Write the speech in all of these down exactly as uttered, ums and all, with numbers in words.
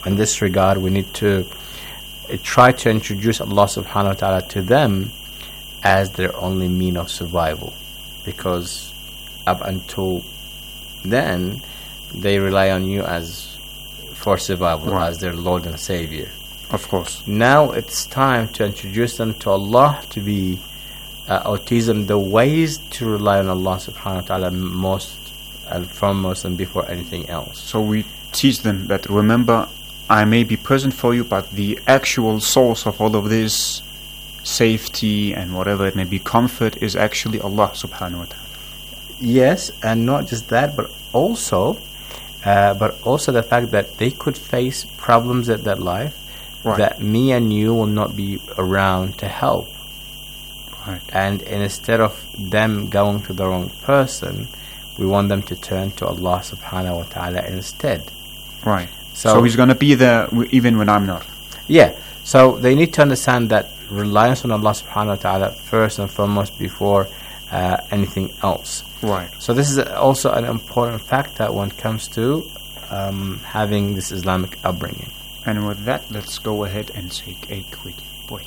In this regard, we need to uh, try to introduce Allah subhanahu wa ta'ala to them as their only mean of survival, because up until then they rely on you as for survival, right, as their Lord and Savior. Of course. Now it's time to introduce them to Allah, to be uh, or teach them the ways to rely on Allah subhanahu wa ta'ala most and foremost and before anything else. So we teach them that, remember, I may be present for you, but the actual source of all of this safety and whatever it may be, comfort, is actually Allah subhanahu wa ta'ala. Yes, and not just that, but also uh, but also the fact that they could face problems at that life, right, that me and you will not be around to help. Right. And instead of them going to the wrong person, we want them to turn to Allah subhanahu wa ta'ala instead. Right. So, so He's going to be there w- even when I'm not. Yeah. So they need to understand that reliance on Allah subhanahu wa ta'ala first and foremost before uh, anything else. Right. So this is also an important factor when it comes to um, having this Islamic upbringing. And with that, let's go ahead and take a quick break.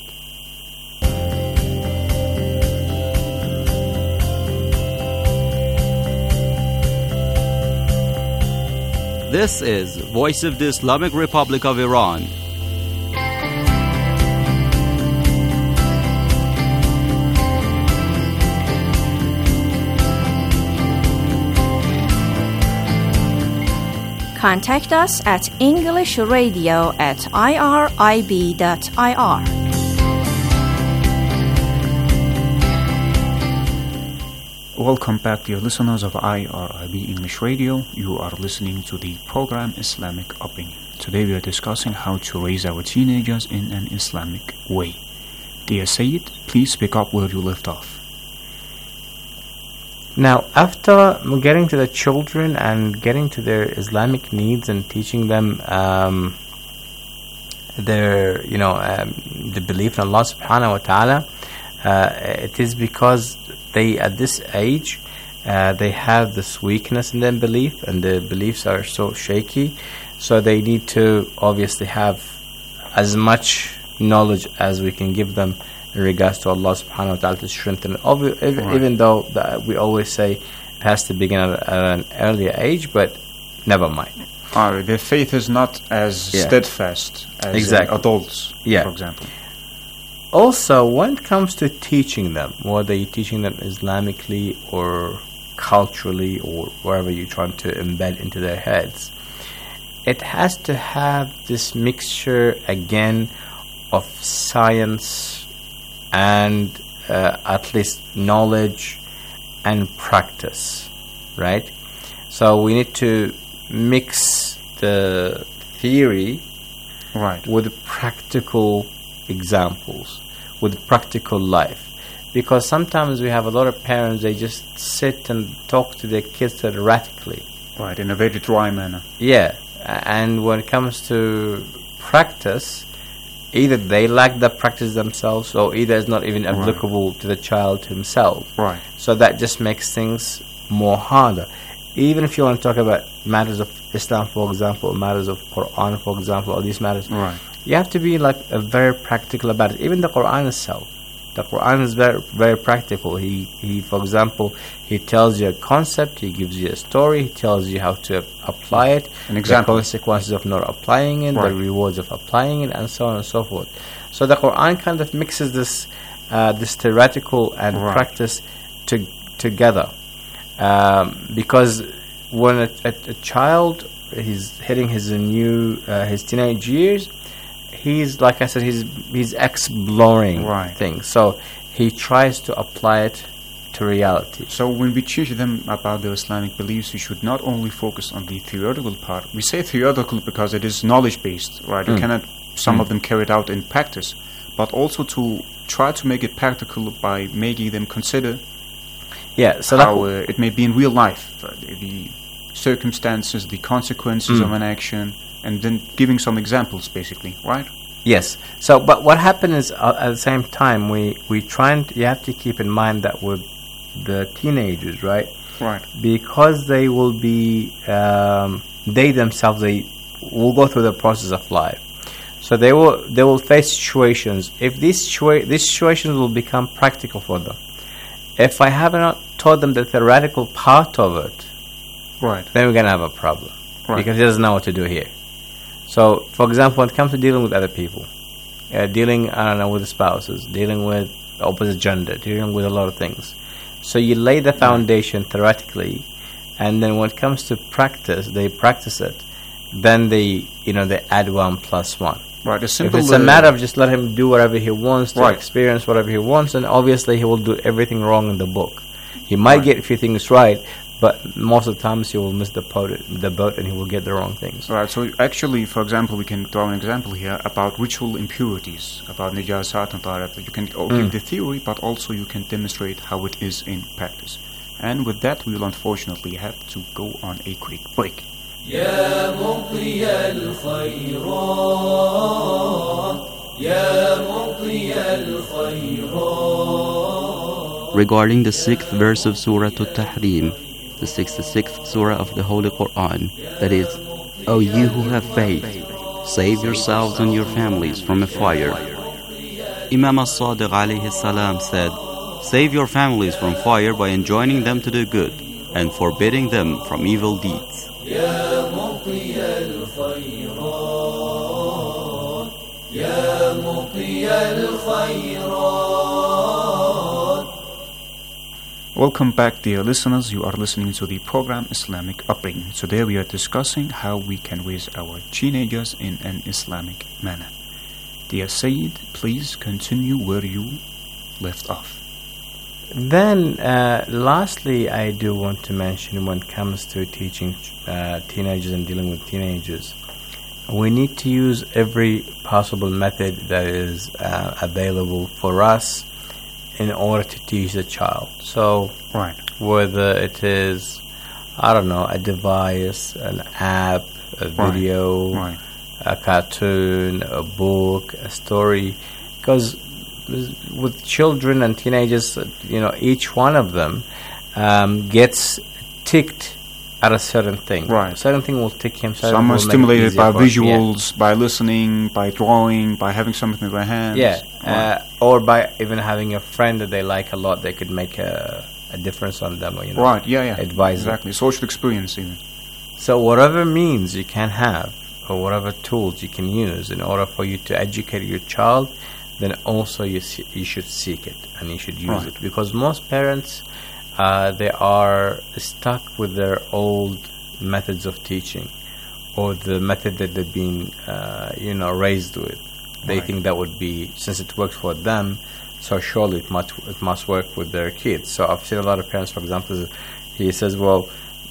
This is Voice of the Islamic Republic of Iran. Contact us at English Radio at I R I B dot I R. Welcome back, dear listeners of I R I B English Radio. You are listening to the program Islamic Upbringing. Today we are discussing how to raise our teenagers in an Islamic way. Dear Sayyid, please pick up where you left off. Now, after getting to the children and getting to their Islamic needs and teaching them um, their, you know, um, the belief in Allah subhanahu wa ta'ala, uh, it is because they, at this age, uh, they have this weakness in their belief, and their beliefs are so shaky, so they need to obviously have as much knowledge as we can give them in regards to Allah subhanahu wa ta'ala to strengthen it. Obvi- right. Even though the, we always say it has to begin at, at an earlier age, but never mind. Uh, their faith is not as yeah. steadfast as exactly. adults, yeah. for example. Also, when it comes to teaching them, whether you're teaching them Islamically or culturally or wherever you're trying to embed into their heads, it has to have this mixture again of science and uh, at least knowledge and practice, right? So we need to mix the theory right. with practical examples, with practical life. Because sometimes we have a lot of parents, they just sit and talk to their kids theoretically. Right, in a very dry manner. Yeah, and when it comes to practice, either they lack the practice themselves, or either it's not even applicable right. to the child himself. Right. So that just makes things more harder. Even if you want to talk about matters of Islam, for example, or matters of Quran, for example, or these matters, right. you have to be like a very practical about it. Even the Quran itself. The Quran is very, very practical. He, he, for example, he tells you a concept, he gives you a story, he tells you how to apply it, an example, the consequences of not applying it, right. the rewards of applying it, and so on and so forth. So the Quran kind of mixes this, uh, this theoretical and right. practice to, together, um, because when a, a, a child is hitting his new, uh, his teenage years, he's, like I said, he's he's exploring right. things. So he tries to apply it to reality. So when we teach them about the Islamic beliefs, we should not only focus on the theoretical part. We say theoretical because it is knowledge-based, right? Mm. You cannot, some mm. of them carry it out in practice, but also to try to make it practical by making them consider yeah, so how uh, it may be in real life, uh, the circumstances, the consequences mm. of an action, and then giving some examples, basically, right? Yes. So, but what happened is, uh, at the same time, we we try and you have to keep in mind that with the teenagers, right? Right. Because they will be, um, they themselves, they will go through the process of life. So they will they will face situations. If these situa- these situations will become practical for them. If I have not taught them the theoretical part of it, right, then we're gonna have a problem, right, because he doesn't know what to do here. So, for example, when it comes to dealing with other people, uh, dealing I don't know with the spouses, dealing with the opposite gender, dealing with a lot of things. So you lay the foundation theoretically, and then when it comes to practice, they practice it. Then they, you know, they add one plus one. Right. A simple, if it's a matter of just let him do whatever he wants to right. experience whatever he wants, then obviously he will do everything wrong in the book. He might right. get a few things right, but most of the times he will miss the boat, the boat, and he will get the wrong things. Right. So actually, for example, we can draw an example here about ritual impurities, about najasat and taharat. You can mm. give the theory, but also you can demonstrate how it is in practice. And with that, we will unfortunately have to go on a quick break. يا مطي الخيرات يا مطي الخيرات. Regarding the sixth verse of Surah At-Tahrim, the sixty-sixth Surah of the Holy Quran, that is, O you who have faith, save yourselves and your families from a fire. Imam As-Sadiq alayhi salam said, save your families from fire by enjoining them to do good and forbidding them from evil deeds. يا مطي الخيرات يا مطي الخيرات. Welcome back, dear listeners. You are listening to the program Islamic Upbringing. Today we are discussing how we can raise our teenagers in an Islamic manner. Dear Sayyid, please continue where you left off. Then, uh, lastly, I do want to mention when it comes to teaching uh, teenagers and dealing with teenagers, we need to use every possible method that is uh, available for us in order to teach the child. So, right. whether it is, I don't know, a device, an app, a video, right. Right. a cartoon, a book, a story, because with children and teenagers, you know, each one of them um, gets ticked at a certain thing. Right. A certain thing will tick him. Some are stimulated by visuals, yeah. by listening, by drawing, by having something in their hands. Yeah. Right. Uh, or by even having a friend that they like a lot, they could make a, a difference on them. Or, you know, right, yeah, yeah. Advise exactly. them. Social experience even. So whatever means you can have, or whatever tools you can use in order for you to educate your child, then also you see, you should seek it and you should use right. it, because most parents uh, they are stuck with their old methods of teaching, or the method that they've been uh, you know raised with. They right. think that would be, since it works for them, so surely it must it must work with their kids. So I've seen a lot of parents, for example, he says, well,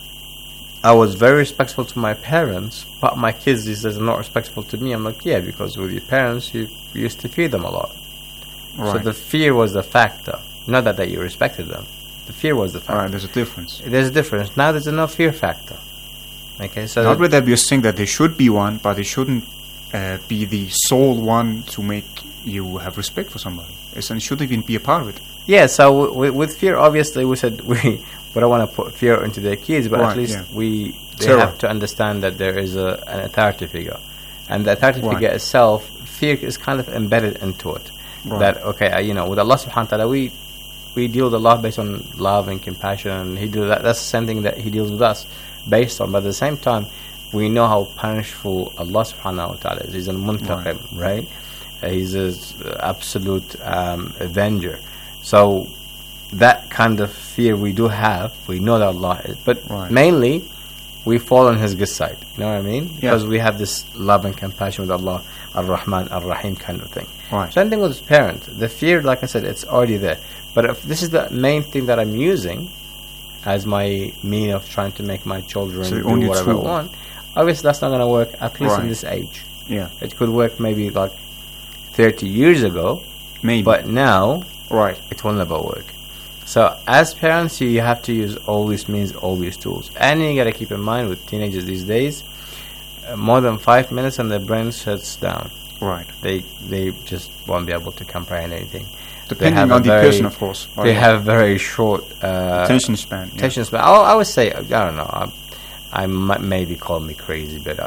I was very respectful to my parents, but my kids, he says, are not respectful to me. I'm like, yeah, because with your parents, you, you used to feed them a lot. Right. So the fear was the factor. Not that, that you respected them. The fear was the factor. Right, there's a difference. There's a difference. Now there's no fear factor. Okay, so not that there be a thing that there should be one, but it shouldn't uh, be the sole one to make you have respect for somebody. It's, and it shouldn't even be a part of it. Yeah, so w- w- with fear, obviously, we said we... We don't want to put fear into their kids, but right, at least yeah. we they Terror. have to understand that there is a, an authority figure, and the authority right. figure itself, fear is kind of embedded into it. Right. That okay, uh, you know, with Allah Subhanahu wa Taala, we we deal with Allah based on love and compassion, and He do that. That's the same thing that He deals with us based on. But at the same time, we know how punishful Allah Subhanahu wa Taala is. He's a muntaqim, right? right? Uh, he's an absolute um, avenger. So that kind of fear we do have, we know that Allah is, but right. mainly we fall on His good side. You know what I mean? Yeah. Because we have this love and compassion with Allah, Ar-Rahman, Ar-Rahim kind of thing. Right. Same thing with parents. The fear, like I said, it's already there. But if this is the main thing that I'm using as my mean of trying to make my children so do only whatever I tool. want, obviously that's not going to work, at least right. in this age. Yeah. It could work maybe like thirty years ago, maybe. but now right. it will never work. So as parents, you have to use all these means, all these tools. And you got to keep in mind with teenagers these days, uh, more than five minutes and their brain shuts down. Right. They they just won't be able to comprehend anything. Depending on the very, person, of course. They right. have very short uh, attention span. Attention yeah. span. I, I would say, I don't know, I, I might maybe call me crazy, but I would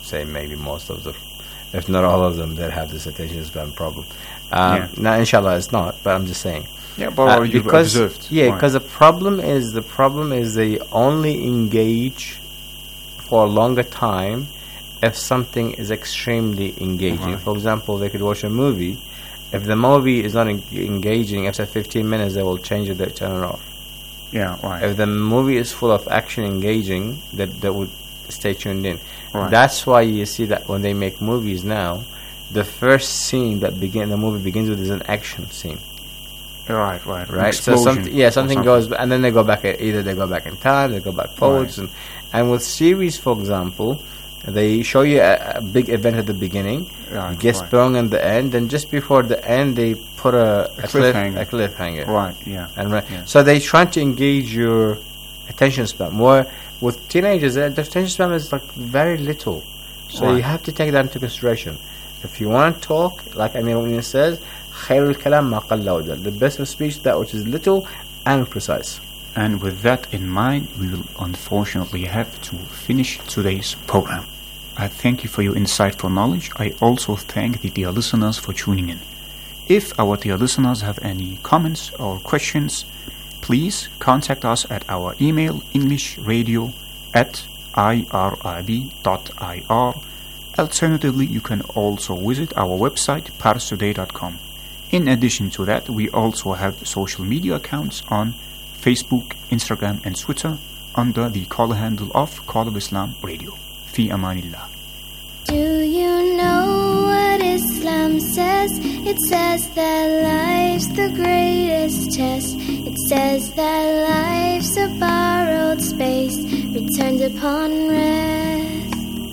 say maybe most of them, if not all of them, that have this attention span problem. Um, Yeah. Now, inshallah, it's not, but I'm just saying. Yeah, but Uh, are you because observed? yeah, Right. because the problem is the problem is they only engage for a longer time if something is extremely engaging. Right. For example, they could watch a movie. If the movie is not en- engaging, after fifteen minutes, they will change it, they turn it off. Yeah, right. If the movie is full of action engaging, that that would stay tuned in. Right. That's why you see that when they make movies now, the first scene that begin the movie begins with is an action scene. Right, right. Right. So Explosion something, yeah, or something goes, and then they go back. Either they go back in time, they go back forwards, and and with series, for example, they show you a, a big event at the beginning, Right, gets right. strong in the end, and just before the end, they put a, A a, cliff, cliffhanger. a cliffhanger. Right, yeah. And right, Yeah. so they try to engage your attention span more. With teenagers, uh, the attention span is like very little, so Right. you have to take that into consideration. If you want to talk, like Amir Mu'minin says, خير الكلام ما قل ودل. The best of speech that which is little and precise. And with that in mind, we will unfortunately have to finish today's program. I thank you for your insightful knowledge. I also thank the dear listeners for tuning in. If our dear listeners have any comments or questions, please contact us at our email englishradio at irib dot ir. Alternatively, you can also visit our website parstoday dot com. In addition to that, we also have social media accounts on Facebook, Instagram and Twitter under the call handle of Call of Islam Radio. Fi amanillah. Do you know what Islam says? It says that life's the greatest test. It says that life's a borrowed space, returned upon rest.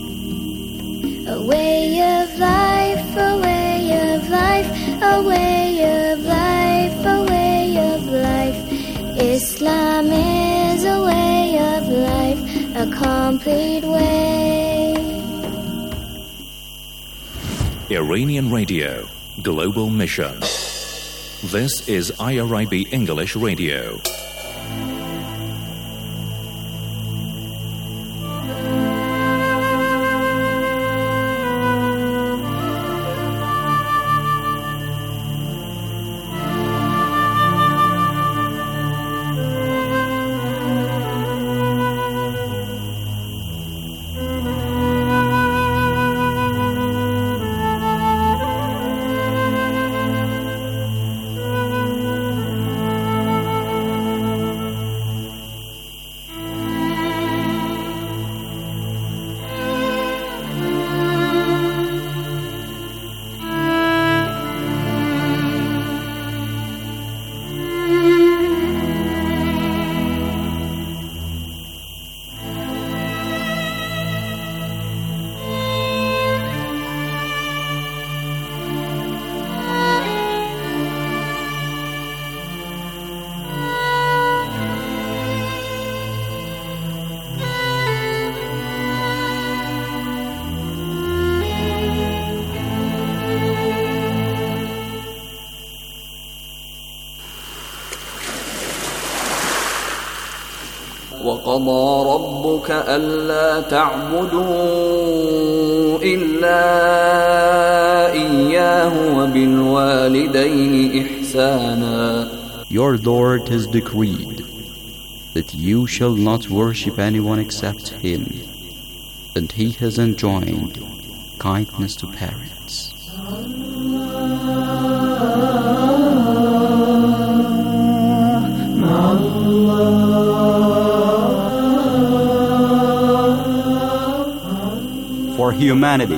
A way of life, a way of life, a way of life, a way of life. Islam is a way of life, a complete way. Iranian Radio, Global Mission. This is I R I B English Radio. وقضى ربك ألا تعبدوا إلا إياه وبالوالدين إحسانا. Your Lord has decreed that you shall not worship anyone except Him, and He has enjoined kindness to parents. For humanity,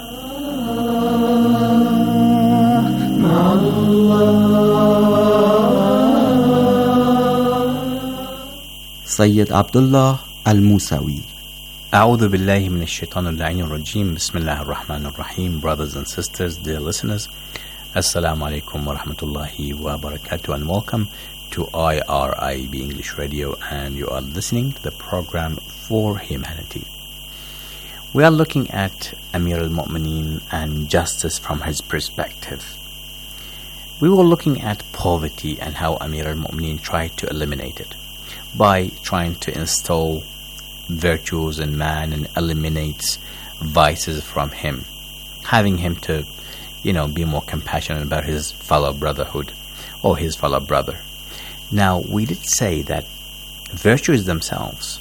Sayyid Abdullah Al-Musawi. أعوذ بالله من الشيطان اللعين الرجيم بسم الله الرحمن الرحيم. Brothers and sisters, dear listeners, Assalamu alaikum wa rahmatullahi wa barakatuh, and welcome to I R I B English Radio, and you are listening to the program For Humanity. We are looking at Amir al-Mu'mineen and justice from his perspective. We were looking at poverty and how Amir al-Mu'mineen tried to eliminate it by trying to install virtues in man and eliminates vices from him, having him to, you know, be more compassionate about his fellow brotherhood or his fellow brother. Now, we did say that virtues themselves,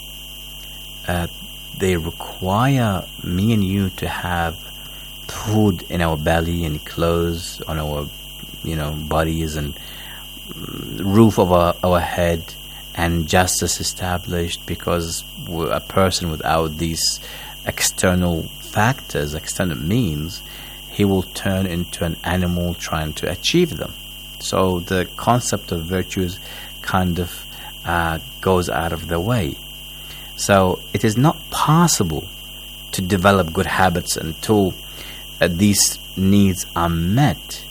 uh, they require me and you to have food in our belly and clothes on our, you know, bodies and roof over our head and justice established, because a person without these external factors, external means, he will turn into an animal trying to achieve them. So the concept of virtues kind of uh, goes out of the way. So it is not possible to develop good habits until uh, these needs are met.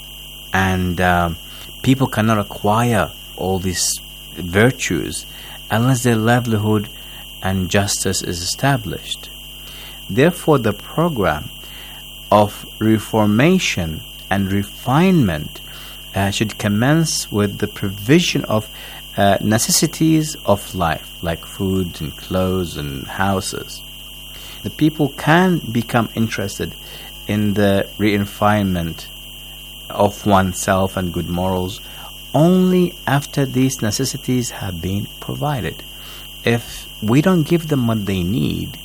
And uh, people cannot acquire all these virtues unless their livelihood and justice is established. Therefore, the program of reformation and refinement uh, should commence with the provision of uh, necessities of life, like food and clothes and houses. The people can become interested in the refinement of oneself and good morals only after these necessities have been provided. If we don't give them what they need,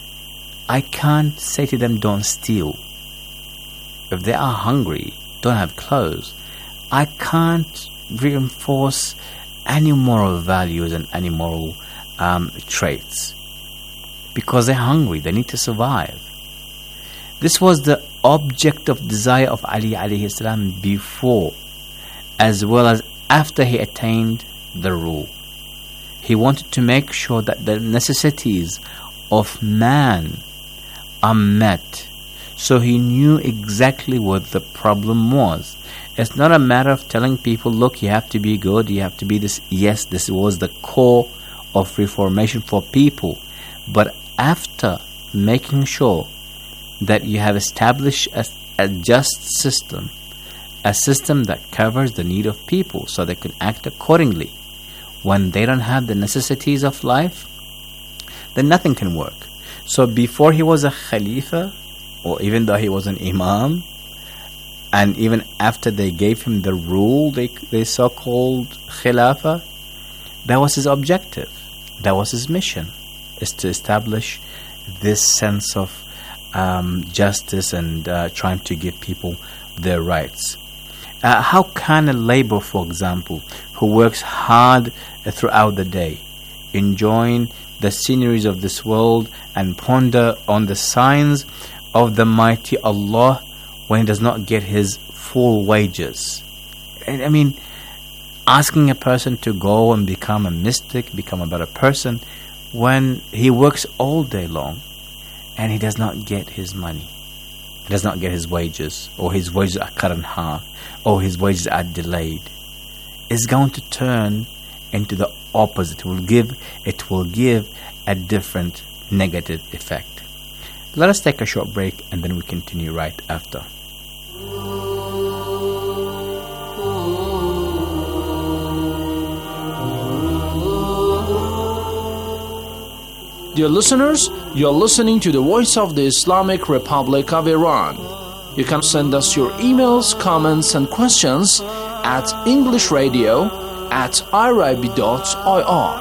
I can't say to them, don't steal. If they are hungry, don't have clothes, I can't reinforce any moral values and any moral um, traits, because they're hungry, they need to survive. This was the object of desire of Ali alayhi salam before as well as after he attained the rule. He wanted to make sure that the necessities of man are met. So he knew exactly what the problem was. It's not a matter of telling people, look, you have to be good, you have to be this. Yes, this was the core of reformation for people. But after making sure that you have established a, a just system, a system that covers the need of people so they can act accordingly. When they don't have the necessities of life, then nothing can work. So before he was a Khalifa, or even though he was an Imam, and even after they gave him the rule, they, they so-called Khilafah, that was his objective. That was his mission, is to establish this sense of um, justice and uh, trying to give people their rights. Uh, how can a laborer, for example, who works hard throughout the day, enjoying the sceneries of this world and ponder on the signs of the mighty Allah, when he does not get his full wages? I mean, asking a person to go and become a mystic, become a better person, when he works all day long and he does not get his money, he does not get his wages, or his wages are cut in half, or his wages are delayed, is going to turn into the opposite. It will give, it will give a different negative effect. Let us take a short break and then we continue right after. Dear listeners, you are listening to the Voice of the Islamic Republic of Iran. You can send us your emails, comments, and questions at englishradio at irib dot I R.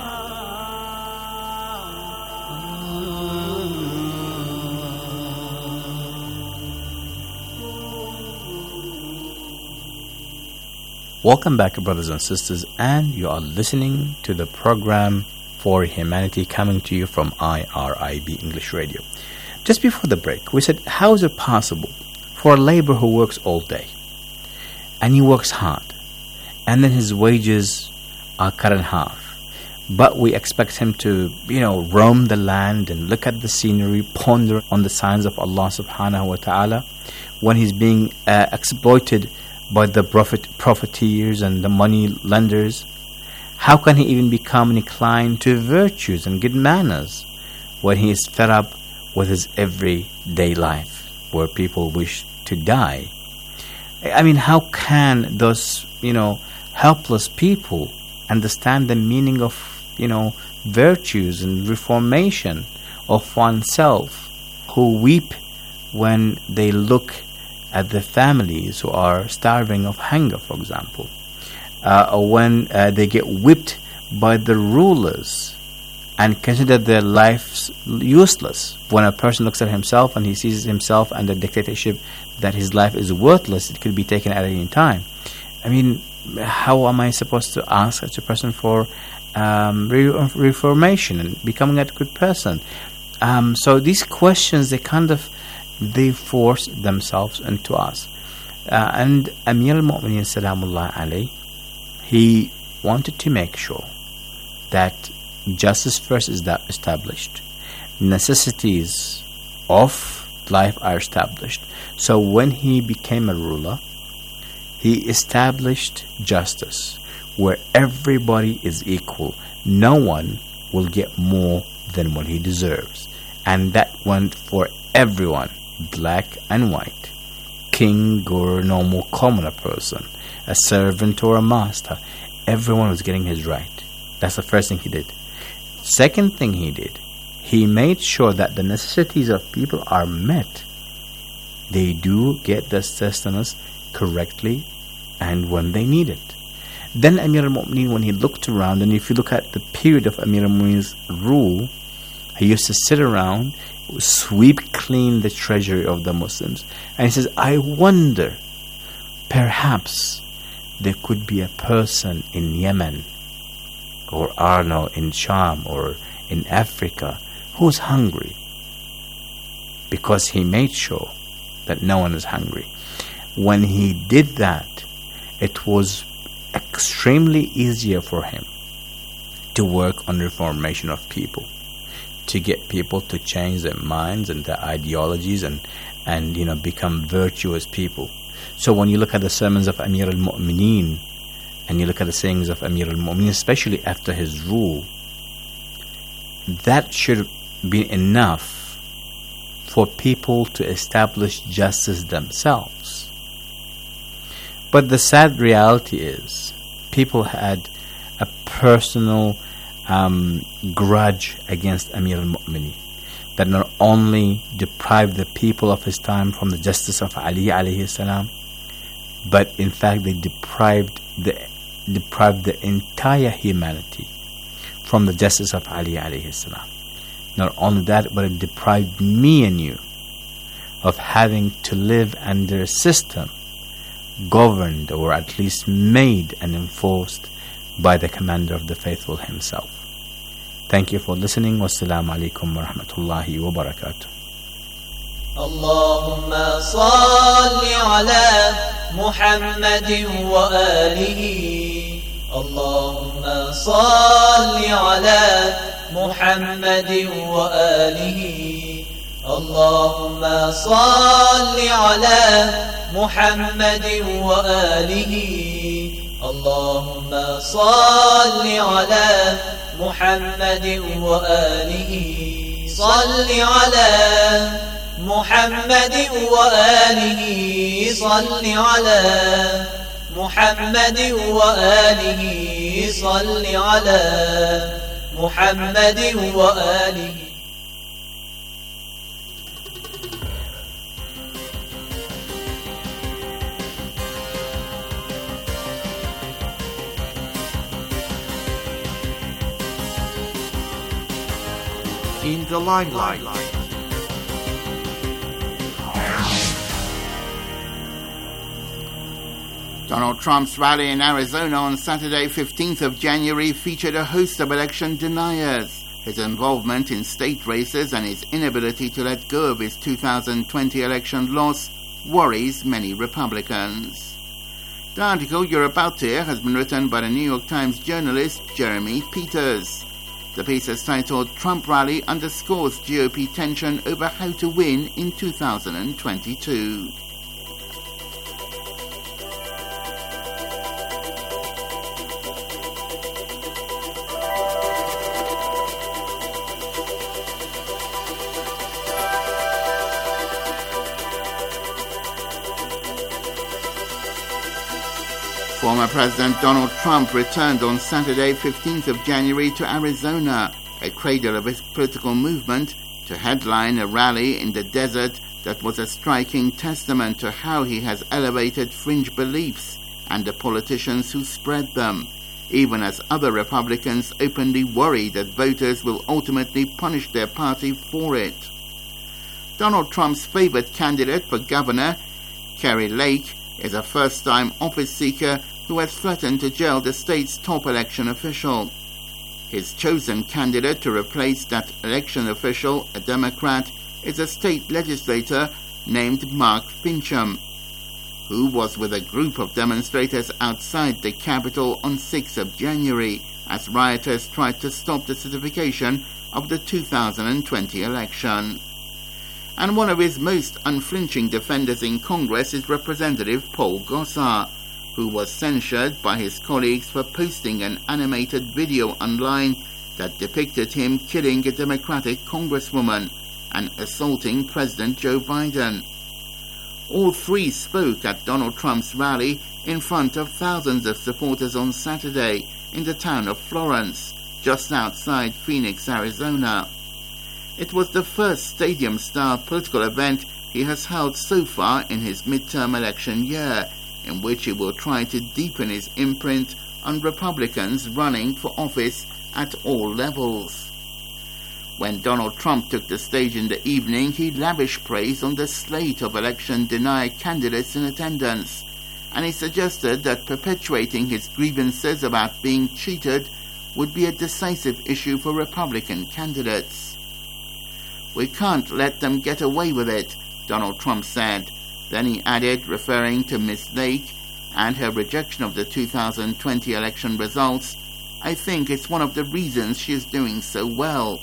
Welcome back, brothers and sisters, and you are listening to the program For Humanity, coming to you from I R I B English Radio. Just before the break, we said, how is it possible for a laborer who works all day and he works hard and then his wages are cut in half, but we expect him to, you know, roam the land and look at the scenery, ponder on the signs of Allah subhanahu wa ta'ala, when he's being uh, exploited by the prophet, profiteers and the money lenders? How can he even become inclined to virtues and good manners when he is fed up with his everyday life, where people wish to die? I mean, how can those, you know, helpless people understand the meaning of, you know, virtues and reformation of oneself who weep when they look at the families who are starving of hunger, for example, uh, or when uh, they get whipped by the rulers and consider their lives useless. When a person looks at himself and he sees himself under dictatorship, that his life is worthless, it could be taken at any time. I mean, how am I supposed to ask such a person for um, re- reformation and becoming a good person? Um, so these questions, they kind of, they force themselves into us. Uh, and Amir al-Mu'mineen Salamullah alayh, he wanted to make sure that justice first is that established, necessities of life are established. So when he became a ruler, he established justice where everybody is equal. No one will get more than what he deserves. And that went for everyone, black and white, king or normal commoner person, a servant or a master. Everyone was getting his right. That's the first thing he did. Second thing he did, he made sure that the necessities of people are met. They do get the sustenance correctly and when they need it. Then Amir al-Mu'mineen, when he looked around, and if you look at the period of Amir al-Mu'mineen's rule, he used to sit around, sweep clean the treasury of the Muslims, and he says, I wonder, perhaps there could be a person in Yemen or Arno in Sham or in Africa who's hungry, because he made sure that no one is hungry. When he did that, it was extremely easier for him to work on reformation of people, to get people to change their minds and their ideologies and, and you know, become virtuous people. So when you look at the sermons of Amir al-Mu'mineen and you look at the sayings of Amir al-Mu'mineen, especially after his rule, that should be enough for people to establish justice themselves. But the sad reality is, people had a personal um, grudge against Amir al-Mu'mineen, that not only deprived the people of his time from the justice of Ali alayhi salam, but in fact they deprived the deprived the entire humanity from the justice of Ali alayhi salam. Not only that, but it deprived me and you of having to live under a system governed, or at least made and enforced, by the commander of the faithful himself. Thank you for listening. Wassalamu alaikum wa rahmatullahi wa barakatuh. اللهم صل على محمد وآله اللهم صل على محمد وآله اللهم صل على محمد وآله اللهم صل على محمد وآله صل على محمد وآله صل على محمد وآله صل على محمد وآله. In the limelight. Donald Trump's rally in Arizona on Saturday, fifteenth of January, featured a host of election deniers. His involvement in state races and his inability to let go of his two thousand twenty election loss worries many Republicans. The article you're about to hear has been written by the New York Times journalist Jeremy Peters. The piece is titled "Trump Rally Underscores G O P Tension Over How to Win in two thousand twenty-two." Former President Donald Trump returned on Saturday, fifteenth of January, to Arizona, a cradle of his political movement, to headline a rally in the desert that was a striking testament to how he has elevated fringe beliefs and the politicians who spread them, even as other Republicans openly worry that voters will ultimately punish their party for it. Donald Trump's favored candidate for governor, Kari Lake, is a first-time office seeker who has threatened to jail the state's top election official. His chosen candidate to replace that election official, a Democrat, is a state legislator named Mark Finchem, who was with a group of demonstrators outside the Capitol on sixth of January as rioters tried to stop the certification of the two thousand twenty election. And one of his most unflinching defenders in Congress is Representative Paul Gosar, who was censured by his colleagues for posting an animated video online that depicted him killing a Democratic congresswoman and assaulting President Joe Biden. All three spoke at Donald Trump's rally in front of thousands of supporters on Saturday in the town of Florence, just outside Phoenix, Arizona. It was the first stadium-style political event he has held so far in his midterm election year, in which he will try to deepen his imprint on Republicans running for office at all levels. When Donald Trump took the stage in the evening, he lavished praise on the slate of election-denier candidates in attendance, and he suggested that perpetuating his grievances about being cheated would be a decisive issue for Republican candidates. "We can't let them get away with it," Donald Trump said. Then he added, referring to Miz Lake and her rejection of the two thousand twenty election results, "I think it's one of the reasons she is doing so well."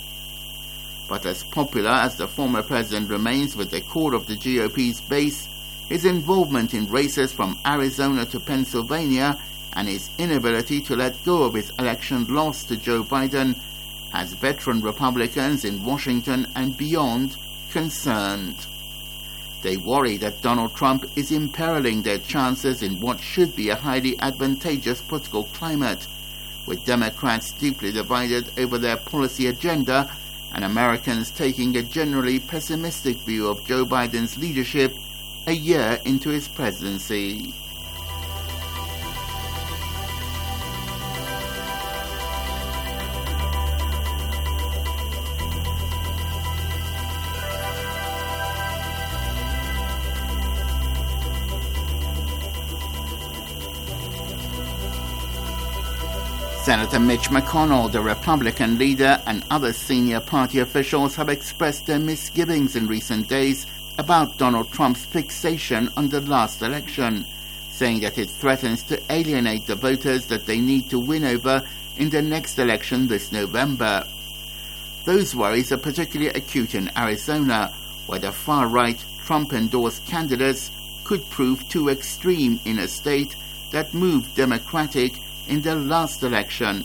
But as popular as the former president remains with the core of the G O P's base, his involvement in races from Arizona to Pennsylvania and his inability to let go of his election loss to Joe Biden has veteran Republicans in Washington and beyond concerned. They worry that Donald Trump is imperiling their chances in what should be a highly advantageous political climate, with Democrats deeply divided over their policy agenda and Americans taking a generally pessimistic view of Joe Biden's leadership a year into his presidency. Senator Mitch McConnell, the Republican leader, and other senior party officials have expressed their misgivings in recent days about Donald Trump's fixation on the last election, saying that it threatens to alienate the voters that they need to win over in the next election this November. Those worries are particularly acute in Arizona, where the far-right Trump-endorsed candidates could prove too extreme in a state that moved Democratic in the last election,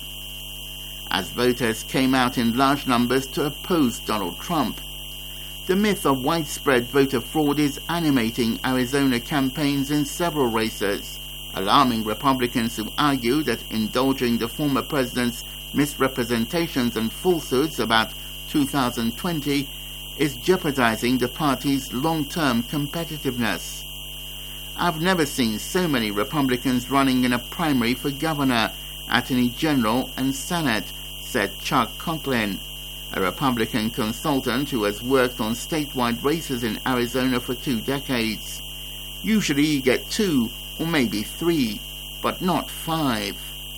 as voters came out in large numbers to oppose Donald Trump. The myth of widespread voter fraud is animating Arizona campaigns in several races, alarming Republicans who argue that indulging the former president's misrepresentations and falsehoods about two thousand twenty is jeopardizing the party's long-term competitiveness. "I've never seen so many Republicans running in a primary for governor, attorney general, and Senate," said Chuck Conklin, a Republican consultant who has worked on statewide races in Arizona for two decades. "Usually you get two or maybe three, but not five."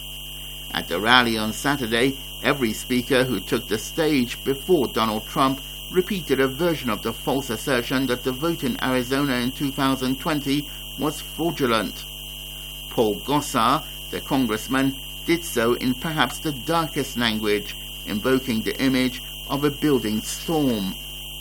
At the rally on Saturday, every speaker who took the stage before Donald Trump repeated a version of the false assertion that the vote in Arizona in two thousand twenty was fraudulent. Paul Gosar, the congressman, did so in perhaps the darkest language, invoking the image of a building storm,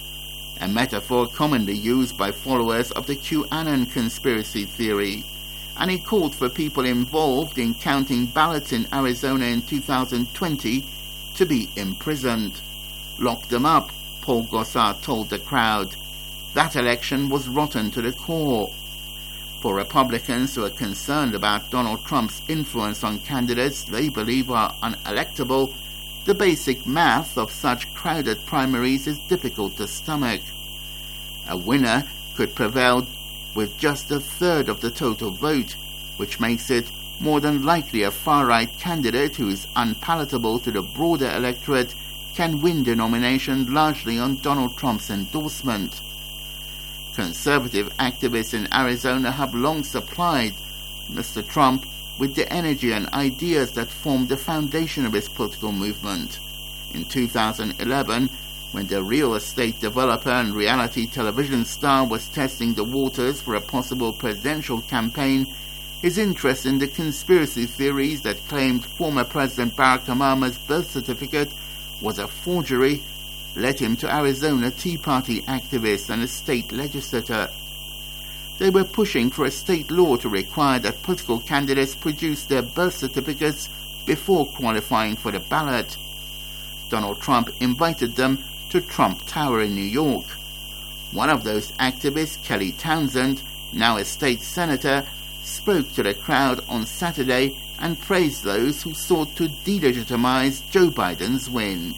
a metaphor commonly used by followers of the QAnon conspiracy theory, and he called for people involved in counting ballots in Arizona in two thousand twenty to be imprisoned. "Lock them up," Paul Gosar told the crowd. That election was rotten to the core. For Republicans who are concerned about Donald Trump's influence on candidates they believe are unelectable, the basic math of such crowded primaries is difficult to stomach. A winner could prevail with just a third of the total vote, which makes it more than likely a far-right candidate who is unpalatable to the broader electorate can win the nomination largely on Donald Trump's endorsement. Conservative activists in Arizona have long supplied Mister Trump with the energy and ideas that formed the foundation of his political movement. In two thousand eleven, when the real estate developer and reality television star was testing the waters for a possible presidential campaign, his interest in the conspiracy theories that claimed former President Barack Obama's birth certificate was a forgery led him to Arizona Tea Party activists and a state legislator. They were pushing for a state law to require that political candidates produce their birth certificates before qualifying for the ballot. Donald Trump invited them to Trump Tower in New York. One of those activists, Kelly Townsend, now a state senator, spoke to the crowd on Saturday and praised those who sought to delegitimize Joe Biden's win.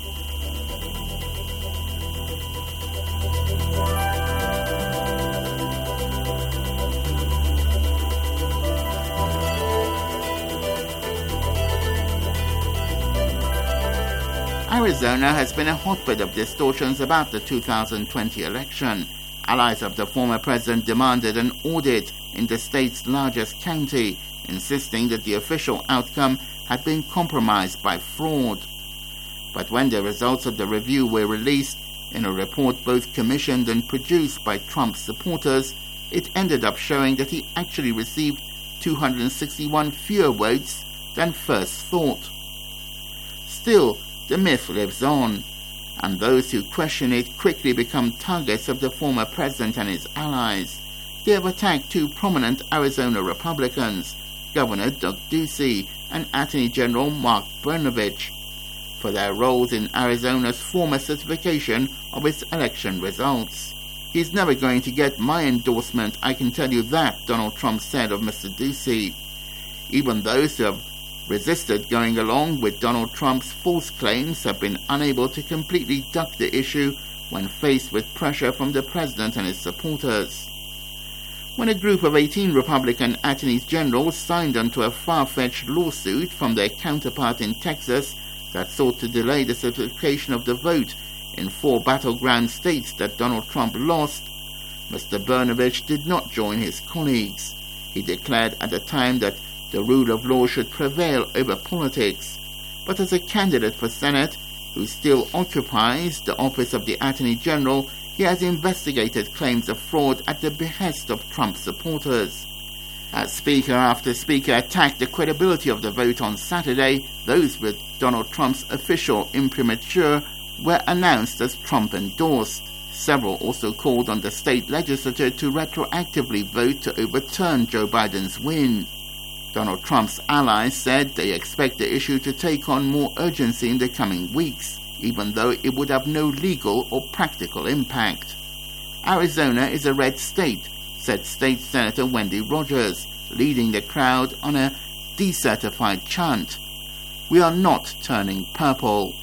Arizona has been a hotbed of distortions about the two thousand twenty election. Allies of the former president demanded an audit in the state's largest county, insisting that the official outcome had been compromised by fraud. But when the results of the review were released, in a report both commissioned and produced by Trump's supporters, it ended up showing that he actually received two hundred sixty-one fewer votes than first thought. Still, the myth lives on, and those who question it quickly become targets of the former president and his allies. They have attacked two prominent Arizona Republicans, Governor Doug Ducey and Attorney General Mark Brnovich, for their roles in Arizona's former certification of its election results. He's never going to get my endorsement, I can tell you that, Donald Trump said of Mister Ducey. Even those who have resisted going along with Donald Trump's false claims have been unable to completely duck the issue when faced with pressure from the president and his supporters. When a group of eighteen Republican attorneys general signed onto a far-fetched lawsuit from their counterpart in Texas that sought to delay the certification of the vote in four battleground states that Donald Trump lost, Mister Brnovich did not join his colleagues. He declared at the time that the rule of law should prevail over politics. But as a candidate for Senate, who still occupies the office of the Attorney General, he has investigated claims of fraud at the behest of Trump supporters. As speaker after speaker attacked the credibility of the vote on Saturday, those with Donald Trump's official imprimatur were announced as Trump endorsed. Several also called on the state legislature to retroactively vote to overturn Joe Biden's win. Donald Trump's allies said they expect the issue to take on more urgency in the coming weeks, even though it would have no legal or practical impact. Arizona is a red state, said State Senator Wendy Rogers, leading the crowd on a decertified chant. We are not turning purple.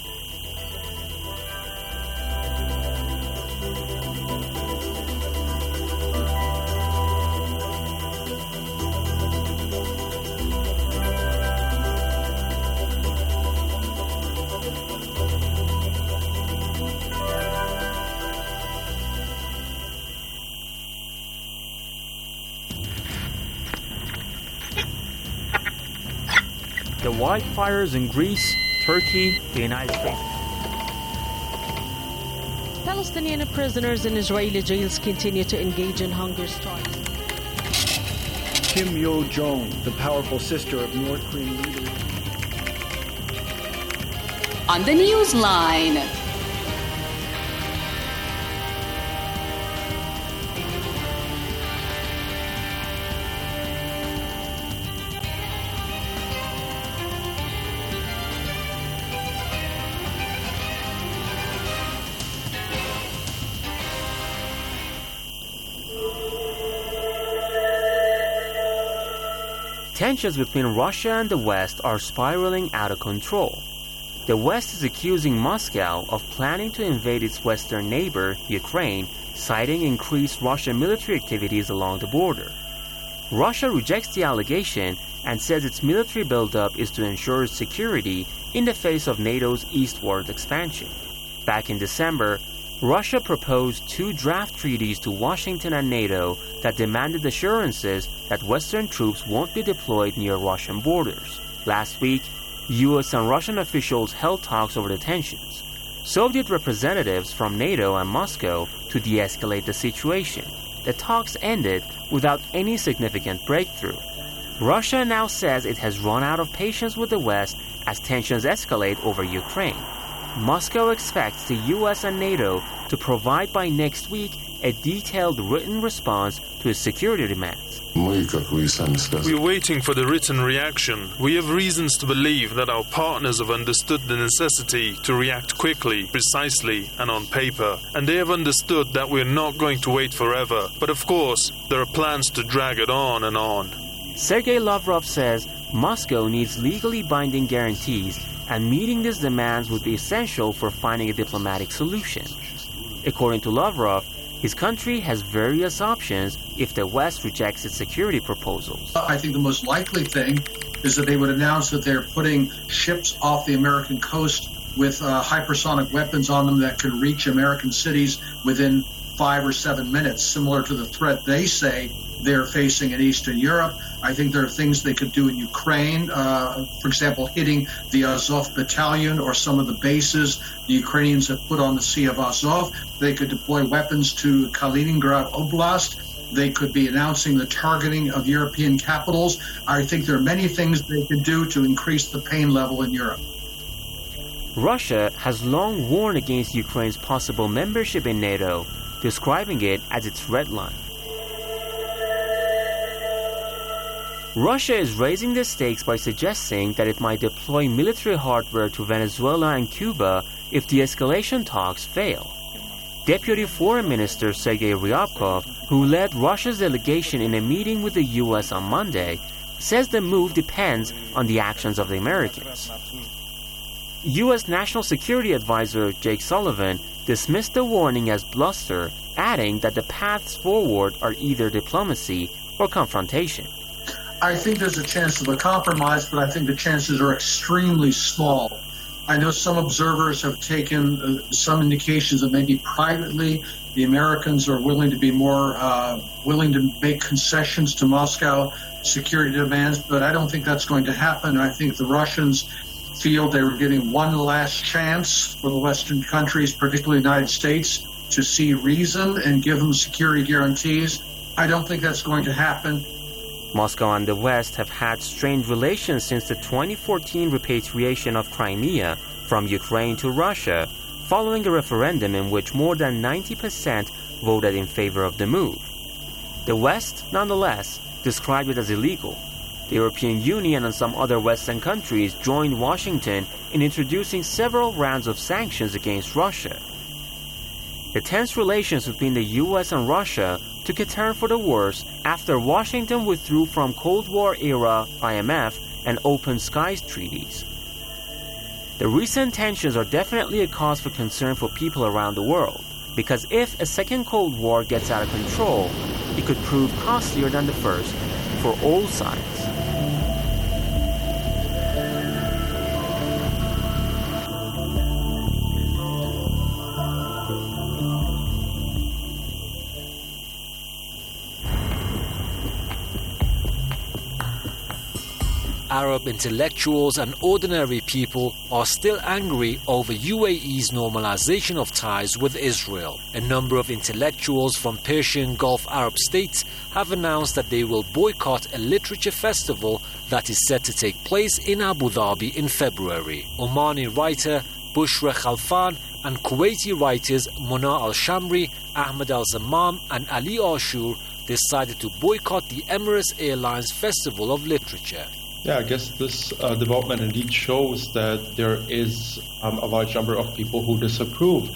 The wildfires in Greece, Turkey, the United States. Palestinian prisoners in Israeli jails continue to engage in hunger strikes. Kim Yo-jong, the powerful sister of North Korean leader. On the Newsline. Tensions between Russia and the West are spiraling out of control. The West is accusing Moscow of planning to invade its western neighbor, Ukraine, citing increased Russian military activities along the border. Russia rejects the allegation and says its military buildup is to ensure its security in the face of NATO's eastward expansion. Back in December, Russia proposed two draft treaties to Washington and NATO that demanded assurances that Western troops won't be deployed near Russian borders. Last week, U S and Russian officials held talks over the tensions. Soviet representatives from NATO and Moscow to de-escalate the situation. The talks ended without any significant breakthrough. Russia now says it has run out of patience with the West as tensions escalate over Ukraine. Moscow expects the U S and NATO to provide by next week a detailed written response to its security demands. We're waiting for the written reaction. We have reasons to believe that our partners have understood the necessity to react quickly, precisely, and on paper, and they have understood that we're not going to wait forever. But of course, there are plans to drag it on and on. Sergei Lavrov says Moscow needs legally binding guarantees, and meeting these demands would be essential for finding a diplomatic solution. According to Lavrov, his country has various options if the West rejects its security proposals. I think the most likely thing is that they would announce that they're putting ships off the American coast with uh, hypersonic weapons on them that could reach American cities within five or seven minutes, similar to the threat they say they're facing in Eastern Europe. I think there are things they could do in Ukraine, uh, for example, hitting the Azov battalion or some of the bases the Ukrainians have put on the Sea of Azov. They could deploy weapons to Kaliningrad Oblast. They could be announcing the targeting of European capitals. I think there are many things they could do to increase the pain level in Europe. Russia has long warned against Ukraine's possible membership in NATO, describing it as its red line. Russia is raising the stakes by suggesting that it might deploy military hardware to Venezuela and Cuba if the escalation talks fail. Deputy Foreign Minister Sergei Ryabkov, who led Russia's delegation in a meeting with the U S on Monday, says the move depends on the actions of the Americans. U S National Security Advisor Jake Sullivan dismissed the warning as bluster, adding that the paths forward are either diplomacy or confrontation. I think there's a chance of a compromise, but I think the chances are extremely small. I know some observers have taken uh, some indications that maybe privately the Americans are willing to be more uh, willing to make concessions to Moscow security demands, but I don't think that's going to happen. I think the Russians feel they were getting one last chance for the Western countries, particularly the United States, to see reason and give them security guarantees. I don't think that's going to happen. Moscow and the West have had strained relations since the twenty fourteen repatriation of Crimea from Ukraine to Russia, following a referendum in which more than ninety percent voted in favor of the move. The West, nonetheless, described it as illegal. The European Union and some other Western countries joined Washington in introducing several rounds of sanctions against Russia. The tense relations between the U S and Russia took a turn for the worse after Washington withdrew from Cold War-era I M F and Open Skies treaties. The recent tensions are definitely a cause for concern for people around the world, because if a second Cold War gets out of control, it could prove costlier than the first for all sides. Arab intellectuals and ordinary people are still angry over U A E's normalization of ties with Israel. A number of intellectuals from Persian Gulf Arab states have announced that they will boycott a literature festival that is set to take place in Abu Dhabi in February. Omani writer Bushra Khalfan and Kuwaiti writers Mona Al-Shamri, Ahmed Al-Zammam and Ali Ashur decided to boycott the Emirates Airlines Festival of Literature. Yeah, I guess this uh, development indeed shows that there is um, a large number of people who disapprove.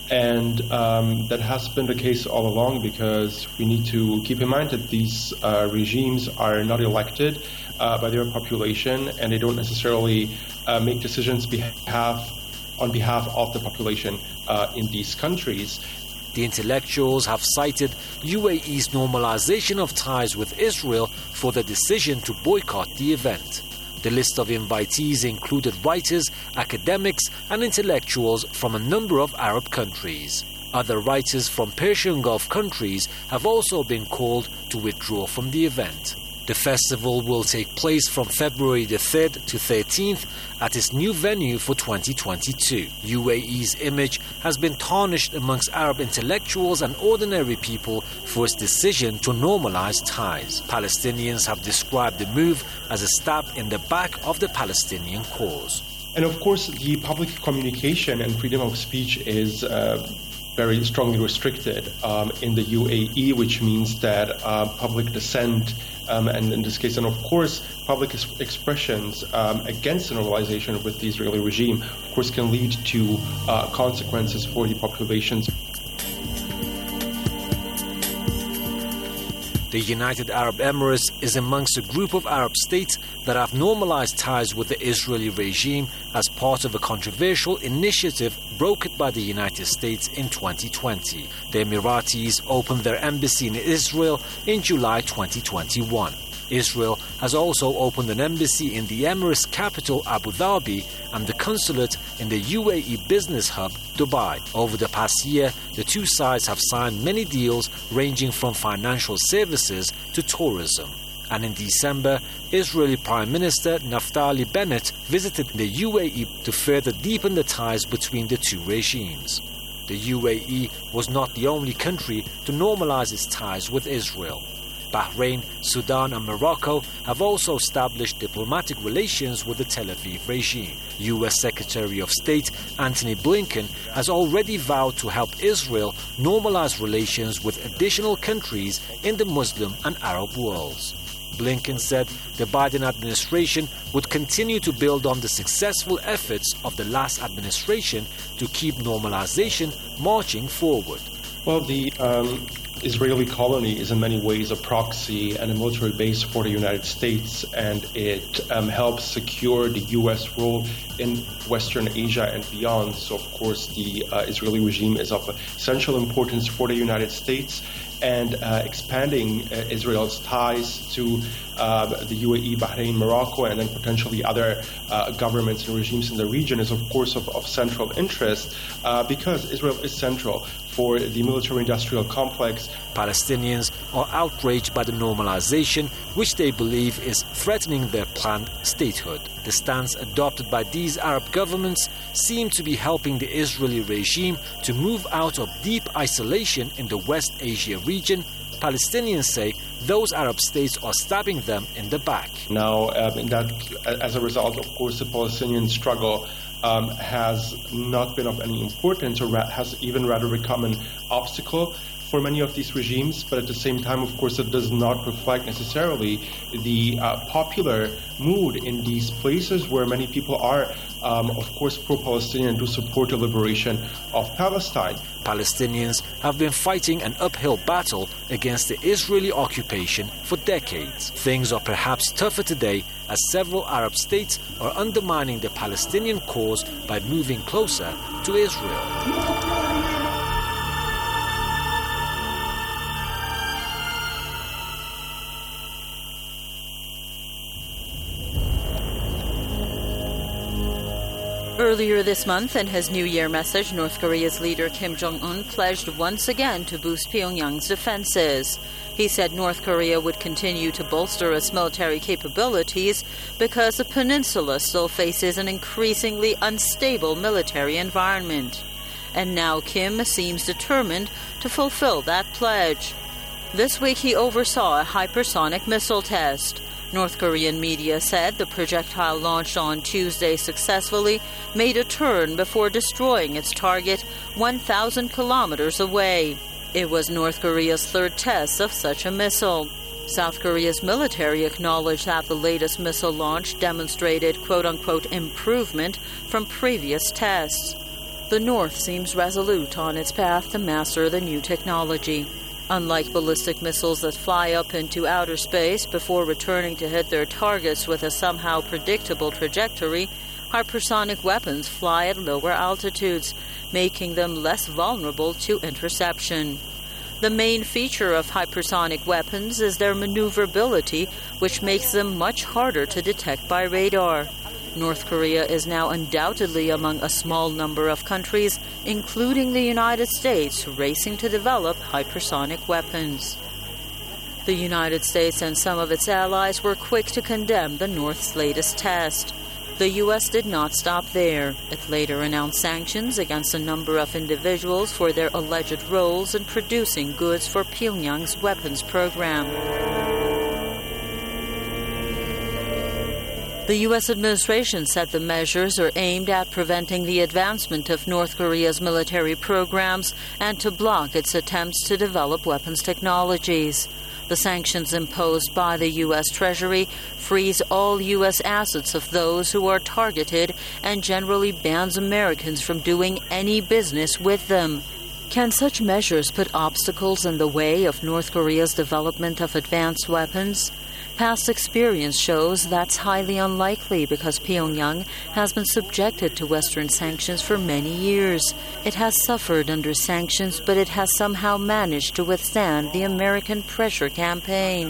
And um, that has been the case all along, because we need to keep in mind that these uh, regimes are not elected uh, by their population, and they don't necessarily uh, make decisions behalf, on behalf of the population uh, in these countries. The intellectuals have cited U A E's normalization of ties with Israel for the decision to boycott the event. The list of invitees included writers, academics, and intellectuals from a number of Arab countries. Other writers from Persian Gulf countries have also been called to withdraw from the event. The festival will take place from February the third to thirteenth at its new venue for twenty twenty-two. U A E's image has been tarnished amongst Arab intellectuals and ordinary people for its decision to normalize ties. Palestinians have described the move as a stab in the back of the Palestinian cause. And of course, the public communication and freedom of speech is uh, very strongly restricted um, in the U A E, which means that uh, public dissent Um, and in this case, and of course, public ex- expressions um, against the normalization with the Israeli regime, of course, can lead to uh, consequences for the populations. The United Arab Emirates is amongst a group of Arab states that have normalized ties with the Israeli regime as part of a controversial initiative brokered by the United States in twenty twenty. The Emiratis opened their embassy in Israel in July twenty twenty-one. Israel has also opened an embassy in the Emirates capital Abu Dhabi and the consulate in the U A E business hub Dubai. Over the past year, the two sides have signed many deals ranging from financial services to tourism. And in December, Israeli Prime Minister Naftali Bennett visited the U A E to further deepen the ties between the two regimes. The U A E was not the only country to normalize its ties with Israel. Bahrain, Sudan and Morocco have also established diplomatic relations with the Tel Aviv regime. U S Secretary of State Antony Blinken has already vowed to help Israel normalize relations with additional countries in the Muslim and Arab worlds. Blinken said the Biden administration would continue to build on the successful efforts of the last administration to keep normalization marching forward. Well, the um, Israeli colony is in many ways a proxy and a military base for the United States, and it um, helps secure the U S role in Western Asia and beyond. So, of course, the uh, Israeli regime is of essential importance for the United States, and uh, expanding uh, Israel's ties to uh, the U A E, Bahrain, Morocco, and then potentially other uh, governments and regimes in the region is, of course, of, of central interest uh, because Israel is central for the military-industrial complex. Palestinians are outraged by the normalization, which they believe is threatening their planned statehood. The stance adopted by these Arab governments seem to be helping the Israeli regime to move out of deep isolation in the West Asia region. Palestinians say those Arab states are stabbing them in the back. Now, um, in that, as a result, of course, the Palestinian struggle um, has not been of any importance, or ra- has even rather become an obstacle for many of these regimes. But at the same time, of course, it does not reflect necessarily the uh, popular mood in these places where many people are, um, of course, pro-Palestinian and do support the liberation of Palestine. Palestinians have been fighting an uphill battle against the Israeli occupation for decades. Things are perhaps tougher today as several Arab states are undermining the Palestinian cause by moving closer to Israel. Earlier this month, in his New Year message, North Korea's leader Kim Jong-un pledged once again to boost Pyongyang's defenses. He said North Korea would continue to bolster its military capabilities because the peninsula still faces an increasingly unstable military environment. And now Kim seems determined to fulfill that pledge. This week he oversaw a hypersonic missile test. North Korean media said the projectile launched on Tuesday successfully made a turn before destroying its target one thousand kilometers away. It was North Korea's third test of such a missile. South Korea's military acknowledged that the latest missile launch demonstrated quote-unquote improvement from previous tests. The North seems resolute on its path to master the new technology. Unlike ballistic missiles that fly up into outer space before returning to hit their targets with a somehow predictable trajectory, hypersonic weapons fly at lower altitudes, making them less vulnerable to interception. The main feature of hypersonic weapons is their maneuverability, which makes them much harder to detect by radar. North Korea is now undoubtedly among a small number of countries, including the United States, racing to develop hypersonic weapons. The United States and some of its allies were quick to condemn the North's latest test. The U S did not stop there. It later announced sanctions against a number of individuals for their alleged roles in producing goods for Pyongyang's weapons program. The U S administration said the measures are aimed at preventing the advancement of North Korea's military programs and to block its attempts to develop weapons technologies. The sanctions imposed by the U S Treasury freeze all U S assets of those who are targeted and generally bans Americans from doing any business with them. Can such measures put obstacles in the way of North Korea's development of advanced weapons? Past experience shows that's highly unlikely because Pyongyang has been subjected to Western sanctions for many years. It has suffered under sanctions, but it has somehow managed to withstand the American pressure campaign.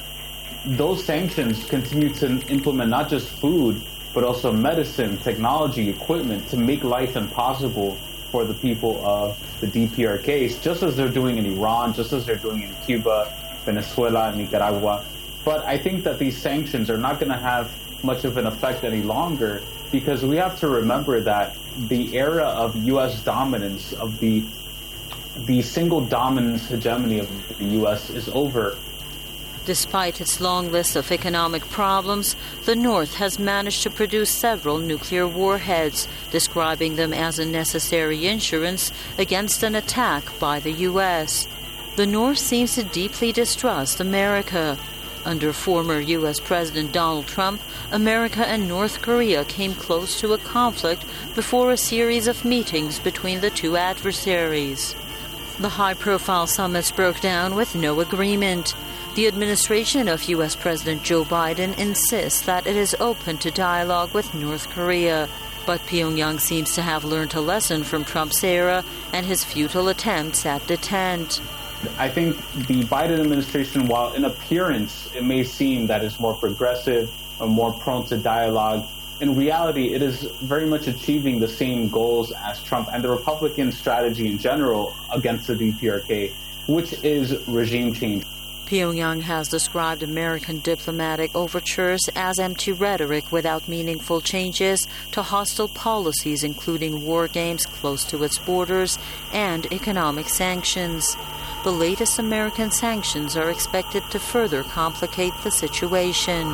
Those sanctions continue to implement not just food, but also medicine, technology, equipment to make life impossible for the people of the D P R K, just as they're doing in Iran, just as they're doing in Cuba, Venezuela, Nicaragua. But I think that these sanctions are not going to have much of an effect any longer because we have to remember that the era of U S dominance, of the the single dominance hegemony of the U S is over. Despite its long list of economic problems, the North has managed to produce several nuclear warheads, describing them as a necessary insurance against an attack by the U S. The North seems to deeply distrust America. Under former U S President Donald Trump, America and North Korea came close to a conflict before a series of meetings between the two adversaries. The high-profile summits broke down with no agreement. The administration of U S President Joe Biden insists that it is open to dialogue with North Korea, but Pyongyang seems to have learned a lesson from Trump's era and his futile attempts at detente. I think the Biden administration, while in appearance it may seem that it's more progressive or more prone to dialogue, in reality it is very much achieving the same goals as Trump and the Republican strategy in general against the D P R K, which is regime change. Pyongyang has described American diplomatic overtures as empty rhetoric without meaningful changes to hostile policies, including war games close to its borders and economic sanctions. The latest American sanctions are expected to further complicate the situation.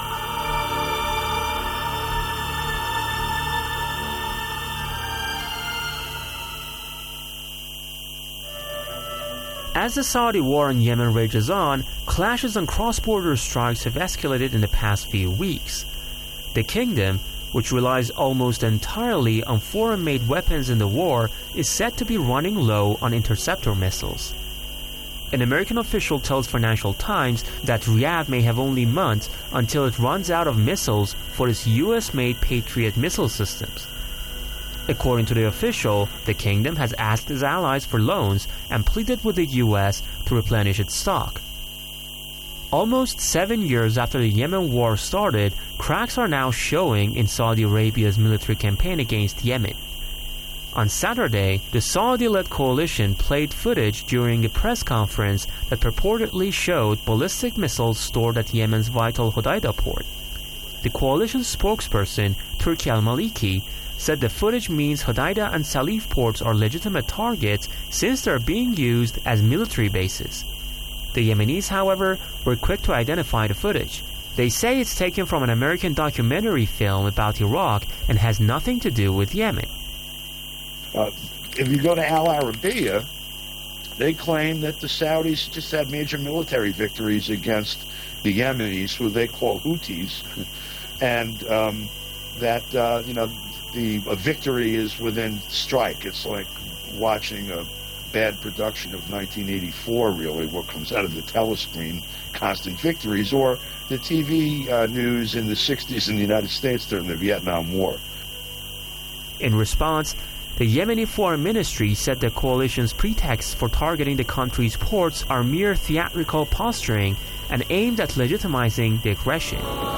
As the Saudi war in Yemen rages on, clashes and cross-border strikes have escalated in the past few weeks. The kingdom, which relies almost entirely on foreign-made weapons in the war, is said to be running low on interceptor missiles. An American official tells Financial Times that Riyadh may have only months until it runs out of missiles for its U S-made Patriot missile systems. According to the official, the kingdom has asked its allies for loans and pleaded with the U S to replenish its stock. Almost seven years after the Yemen war started, cracks are now showing in Saudi Arabia's military campaign against Yemen. On Saturday, the Saudi-led coalition played footage during a press conference that purportedly showed ballistic missiles stored at Yemen's vital Hodeidah port. The coalition's spokesperson, Turki al-Maliki, said the footage means Hodeidah and Salif ports are legitimate targets since they are being used as military bases. The Yemenis, however, were quick to identify the footage. They say it's taken from an American documentary film about Iraq and has nothing to do with Yemen. Uh, if you go to Al Arabiya, they claim that the Saudis just had major military victories against the Yemenis, who they call Houthis, and um, that uh, you know the a victory is within strike. It's like watching a bad production of nineteen eighty-four, really, what comes out of the telescreen, constant victories, or the T V uh, news in the sixties in the United States during the Vietnam War. In response, the Yemeni Foreign Ministry said the coalition's pretexts for targeting the country's ports are mere theatrical posturing and aimed at legitimizing the aggression.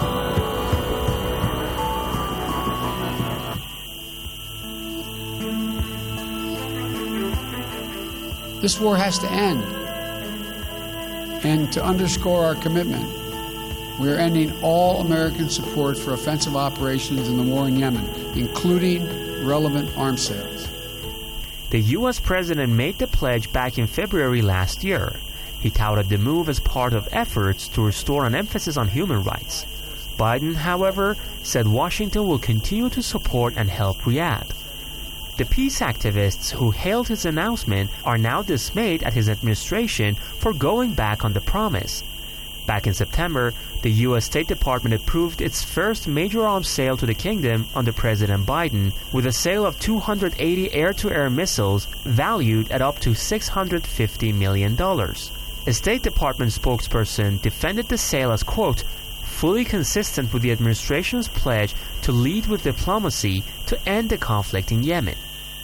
This war has to end. And to underscore our commitment, we are ending all American support for offensive operations in the war in Yemen, including relevant arms sales. The U S president made the pledge back in February last year. He touted the move as part of efforts to restore an emphasis on human rights. Biden, however, said Washington will continue to support and help Riyadh. The peace activists who hailed his announcement are now dismayed at his administration for going back on the promise. Back in September, the U S State Department approved its first major arms sale to the kingdom under President Biden, with a sale of two hundred eighty air-to-air missiles valued at up to six hundred fifty million dollars. A State Department spokesperson defended the sale as, quote, fully consistent with the administration's pledge to lead with diplomacy to end the conflict in Yemen.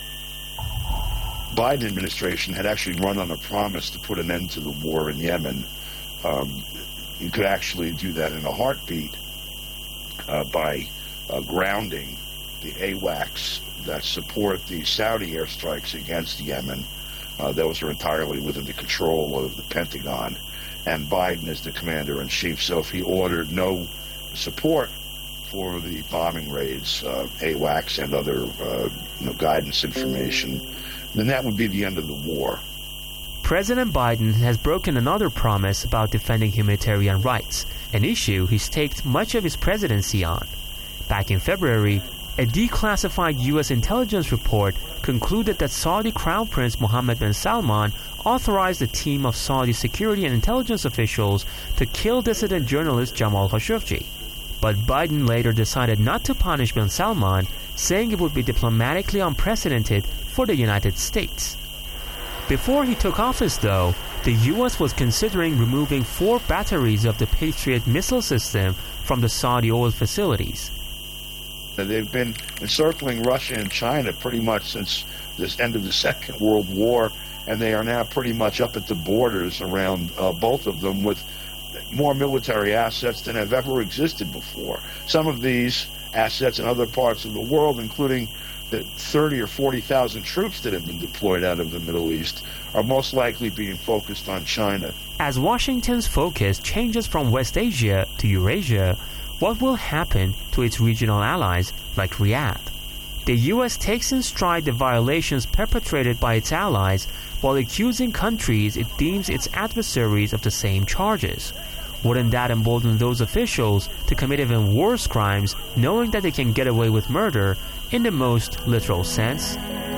Biden administration had actually run on a promise to put an end to the war in Yemen. Um, you could actually do that in a heartbeat uh, by uh, grounding the A WACS that support the Saudi airstrikes against Yemen. Uh, those are entirely within the control of the Pentagon, and Biden is the commander-in-chief. So if he ordered no support for the bombing raids, uh, A WACS and other uh, you know, guidance information, then that would be the end of the war. President Biden has broken another promise about defending humanitarian rights, an issue he staked much of his presidency on. Back in February, a declassified U S intelligence report concluded that Saudi Crown Prince Mohammed bin Salman authorized a team of Saudi security and intelligence officials to kill dissident journalist Jamal Khashoggi. But Biden later decided not to punish bin Salman, saying it would be diplomatically unprecedented for the United States. Before he took office, though, the U S was considering removing four batteries of the Patriot missile system from the Saudi oil facilities. They've been encircling Russia and China pretty much since the end of the Second World War, and they are now pretty much up at the borders around uh, both of them with more military assets than have ever existed before. Some of these assets in other parts of the world, including the thirty or forty thousand troops that have been deployed out of the Middle East, are most likely being focused on China. As Washington's focus changes from West Asia to Eurasia, what will happen to its regional allies like Riyadh? The U S takes in stride the violations perpetrated by its allies while accusing countries it deems its adversaries of the same charges. Wouldn't that embolden those officials to commit even worse crimes, knowing that they can get away with murder in the most literal sense?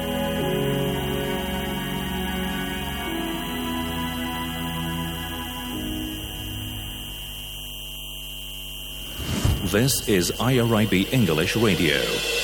This is I R I B English Radio.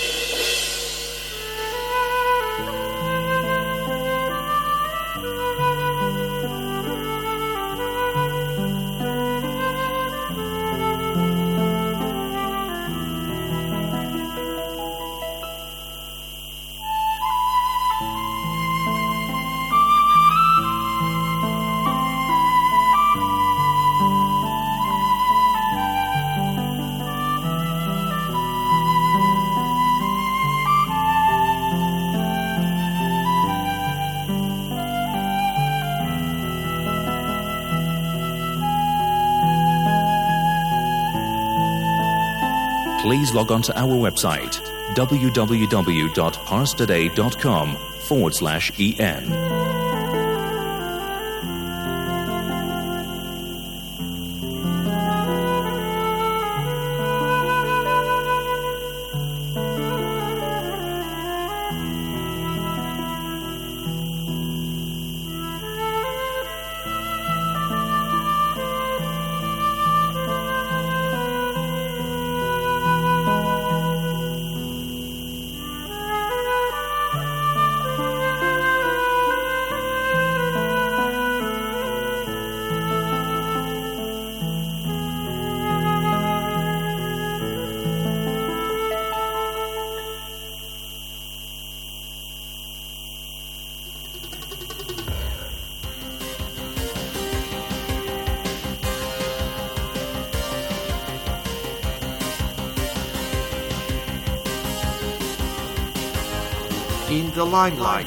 Please log on to our website, www.parstoday.com forward slash en. in the limelight.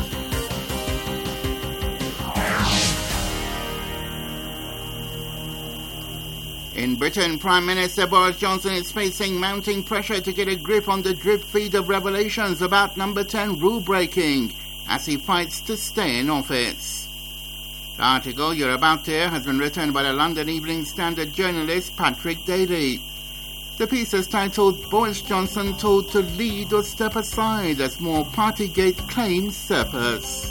In Britain, Prime Minister Boris Johnson is facing mounting pressure to get a grip on the drip feed of revelations about Number ten rule breaking as he fights to stay in office. The article you're about to hear has been written by the London Evening Standard journalist Patrick Daly. The piece is titled Boris Johnson Told to Lead or Step Aside as More Partygate Claims Surface.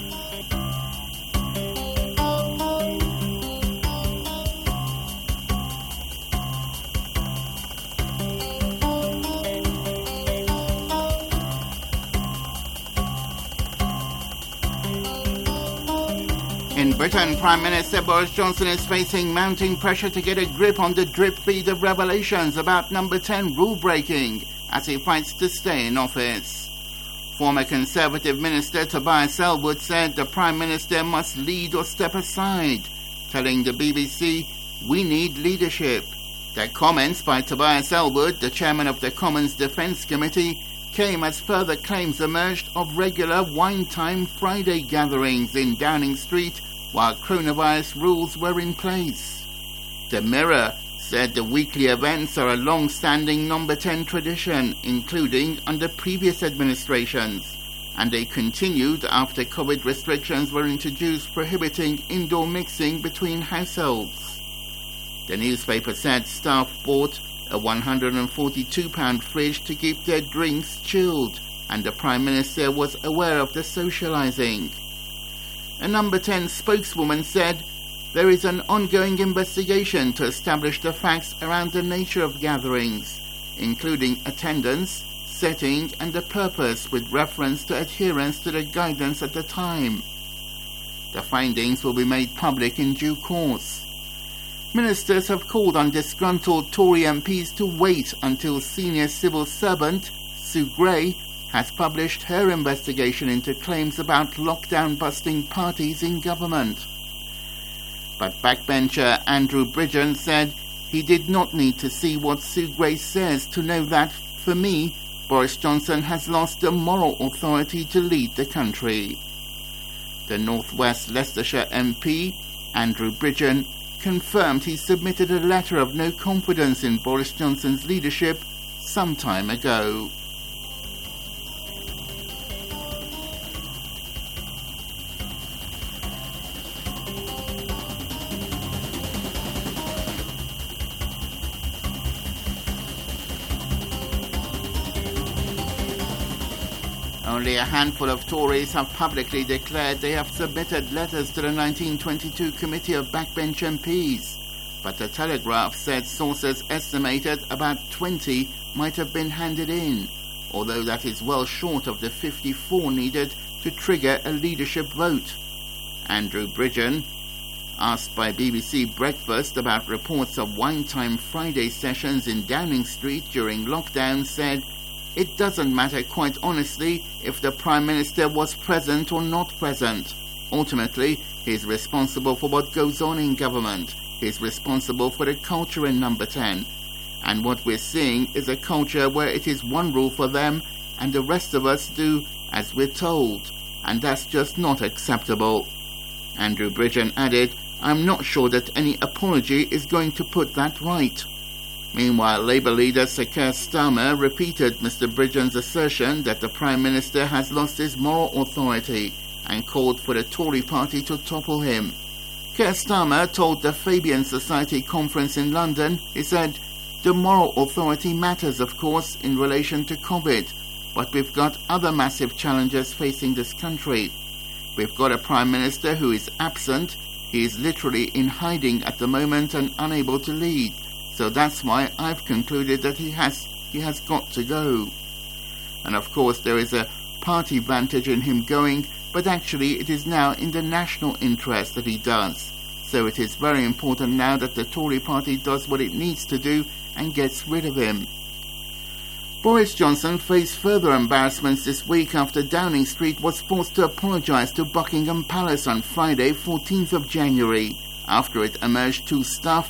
In Britain, Prime Minister Boris Johnson is facing mounting pressure to get a grip on the drip feed of revelations about Number ten rule breaking as he fights to stay in office. Former Conservative Minister Tobias Ellwood said the Prime Minister must lead or step aside, telling the B B C, "We need leadership." The comments by Tobias Ellwood, the chairman of the Commons Defence Committee, came as further claims emerged of regular Wine Time Friday gatherings in Downing Street while coronavirus rules were in place. The Mirror said the weekly events are a long-standing Number ten tradition, including under previous administrations, and they continued after COVID restrictions were introduced prohibiting indoor mixing between households. The newspaper said staff bought a one hundred forty-two pound fridge to keep their drinks chilled, and the Prime Minister was aware of the socialising. A Number ten spokeswoman said, "There is an ongoing investigation to establish the facts around the nature of gatherings, including attendance, setting and the purpose with reference to adherence to the guidance at the time. The findings will be made public in due course." Ministers have called on disgruntled Tory M Ps to wait until senior civil servant Sue Gray has published her investigation into claims about lockdown-busting parties in government. But backbencher Andrew Bridgen said he did not need to see what Sue Gray says to know that, for me, Boris Johnson has lost the moral authority to lead the country. The North West Leicestershire M P, Andrew Bridgen, confirmed he submitted a letter of no confidence in Boris Johnson's leadership some time ago. Only a handful of Tories have publicly declared they have submitted letters to the nineteen twenty-two Committee of Backbench M Ps, but the Telegraph said sources estimated about twenty might have been handed in, although that is well short of the fifty-four needed to trigger a leadership vote. Andrew Bridgen, asked by B B C Breakfast about reports of Wine Time Friday sessions in Downing Street during lockdown, said, "It doesn't matter, quite honestly, if the Prime Minister was present or not present. Ultimately, he's responsible for what goes on in government. He's responsible for the culture in Number ten. And what we're seeing is a culture where it is one rule for them and the rest of us do as we're told. And that's just not acceptable." Andrew Bridgen added, "I'm not sure that any apology is going to put that right." Meanwhile, Labour leader Sir Keir Starmer repeated Mister Bridgen's assertion that the Prime Minister has lost his moral authority and called for the Tory party to topple him. Keir Starmer told the Fabian Society conference in London, he said, "The moral authority matters, of course, in relation to COVID, but we've got other massive challenges facing this country. We've got a Prime Minister who is absent. He is literally in hiding at the moment and unable to lead. So that's why I've concluded that he has he has got to go." And of course there is a party vantage in him going, but actually it is now in the national interest that he does. So it is very important now that the Tory party does what it needs to do and gets rid of him. Boris Johnson faced further embarrassments this week after Downing Street was forced to apologise to Buckingham Palace on Friday, fourteenth of January, after it emerged two staff